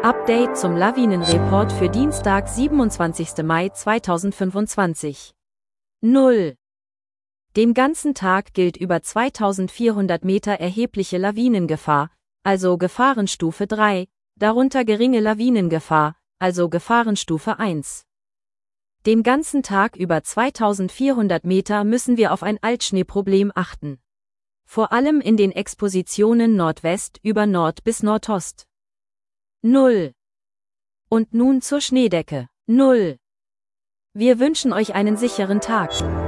Update zum Lawinenreport für Dienstag, 27. Mai 2025. 0. Den ganzen Tag gilt über 2400 Meter erhebliche Lawinengefahr, also Gefahrenstufe 3, darunter geringe Lawinengefahr, also Gefahrenstufe 1. Den ganzen Tag über 2400 Meter müssen wir auf ein Altschneeproblem achten. Vor allem in den Expositionen Nordwest über Nord bis Nordost. 0. Und nun zur Schneedecke. 0. Wir wünschen euch einen sicheren Tag.